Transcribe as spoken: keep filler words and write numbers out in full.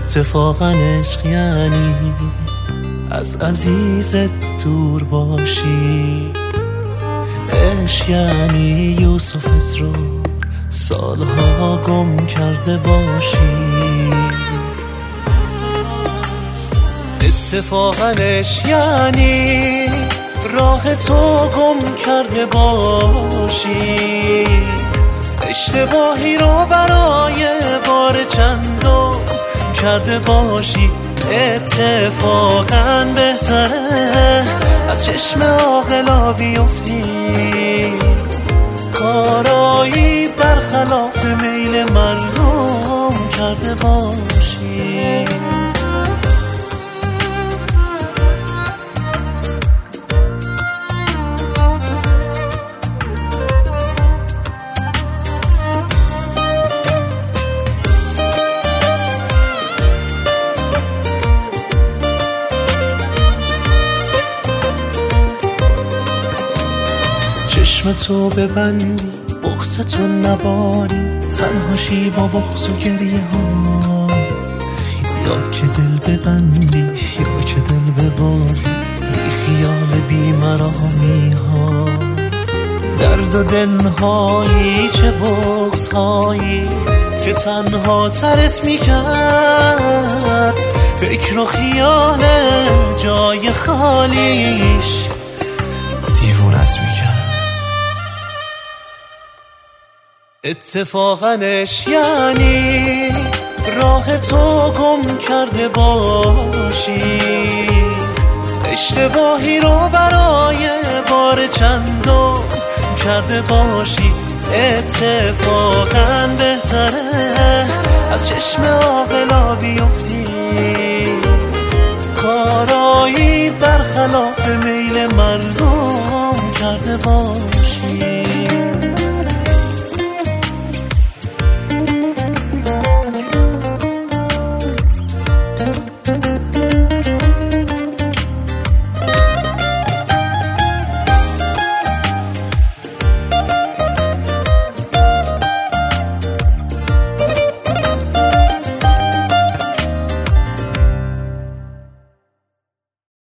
اتفاقا عشق یعنی از عزیزت دور باشی، عشق یعنی یوسفت رو سالها گم کرده باشی. اتفاقا عشق یعنی راه تو گم کرده باشی، اشتباهی رو برای بار چندم کرده باشی. اتفاقا بهتره از چشم عاقلا بیفتی، کارایی برخلاف میل مردم کرده باشی. چشم تو ببندی بغض تو نباری، تنهاشی با بغض و گریه ها، یا که دل ببندی یا که دل ببازی بی خیال بی مرامی ها. درد و دلهایی چه بغض هایی که تنها ترس می کرد، فکر و خیال جای خالیش دیوونت می کرد. اتفاقا عشق یعنی راه تو گم کرده باشی، اشتباهی رو برای بار چندم کرده باشی. اتفاقا بهتره از چشم عاقلا بیفتی، کارایی برخلاف میل مردم کرده باشی.